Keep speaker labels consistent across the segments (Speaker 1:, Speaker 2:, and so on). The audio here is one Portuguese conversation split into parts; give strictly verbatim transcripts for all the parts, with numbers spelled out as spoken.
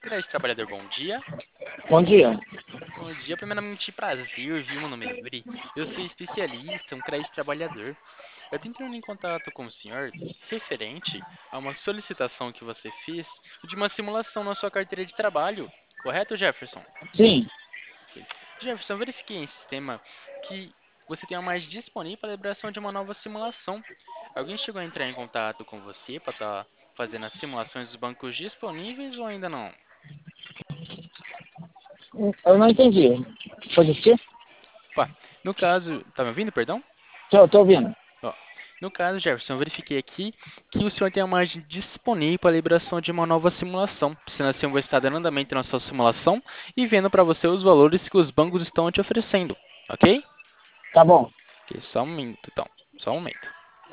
Speaker 1: Crédito Trabalhador, bom dia.
Speaker 2: Bom dia.
Speaker 1: Bom dia, primeiramente prazer, viu, meu nome é Yuri. Eu sou especialista, um crédito trabalhador. Eu tô entrando em contato com o senhor referente a uma solicitação que você fez de uma simulação na sua carteira de trabalho. Correto, Jefferson?
Speaker 2: Sim,
Speaker 1: Jefferson, eu verifiquei em sistema que você tem uma margem disponível para a elaboração de uma nova simulação. Alguém chegou a entrar em contato com você para estar fazendo as simulações dos bancos disponíveis ou ainda não?
Speaker 2: eu não entendi. Pode assistir?
Speaker 1: Opa, no caso, tá me ouvindo, perdão?
Speaker 2: Tô, tô ouvindo.
Speaker 1: Ó, no caso, Jefferson, eu verifiquei aqui que o senhor tem a margem disponível para a liberação de uma nova simulação. Sendo assim, eu vou estar dando andamento na sua simulação e vendo para você os valores que os bancos estão te oferecendo, ok?
Speaker 2: Tá bom.
Speaker 1: Ok, só um momento, então. Só um momento.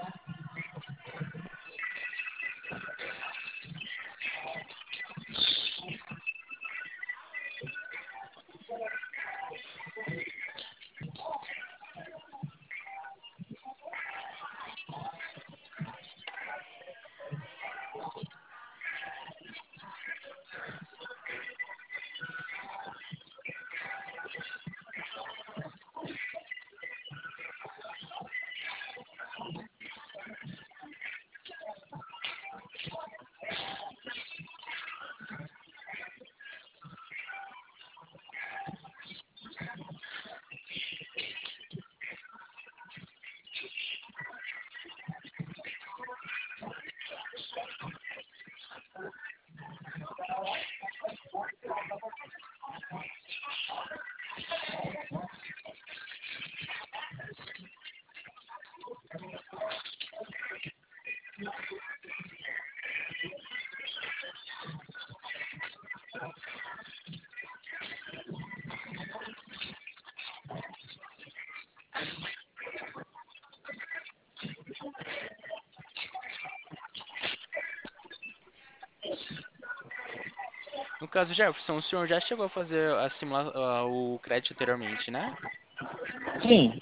Speaker 1: No caso, Jefferson, o senhor já chegou a fazer a simula ah, o crédito anteriormente, né?
Speaker 2: Sim,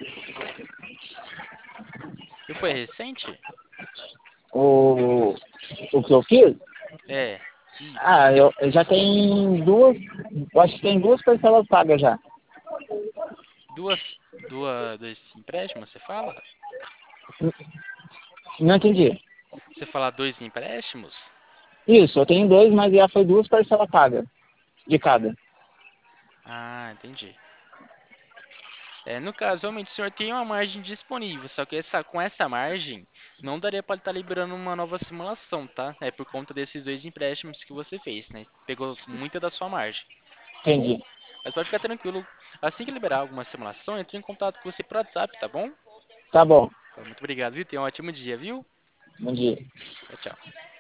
Speaker 1: E foi recente?
Speaker 2: o, o que eu fiz?
Speaker 1: É, isso.
Speaker 2: Ah, eu, eu já tem duas, eu acho que tem duas parcelas pagas já.
Speaker 1: Duas, duas, dois empréstimos, você fala?
Speaker 2: Não entendi.
Speaker 1: Você fala dois empréstimos?
Speaker 2: Isso, eu tenho dois, mas já foi duas parcelas pagas de cada.
Speaker 1: Ah, entendi. É, no caso, realmente, o senhor tem uma margem disponível, só que essa, com essa margem, não daria para estar liberando uma nova simulação, tá? É por conta desses dois empréstimos que você fez, né? Pegou muita da sua margem.
Speaker 2: Entendi.
Speaker 1: Mas pode ficar tranquilo, assim que liberar alguma simulação, entre em contato com você por WhatsApp, tá bom?
Speaker 2: Tá bom.
Speaker 1: Muito obrigado, viu? Tenha um ótimo dia, viu?
Speaker 2: Bom dia.
Speaker 1: Tchau, tchau.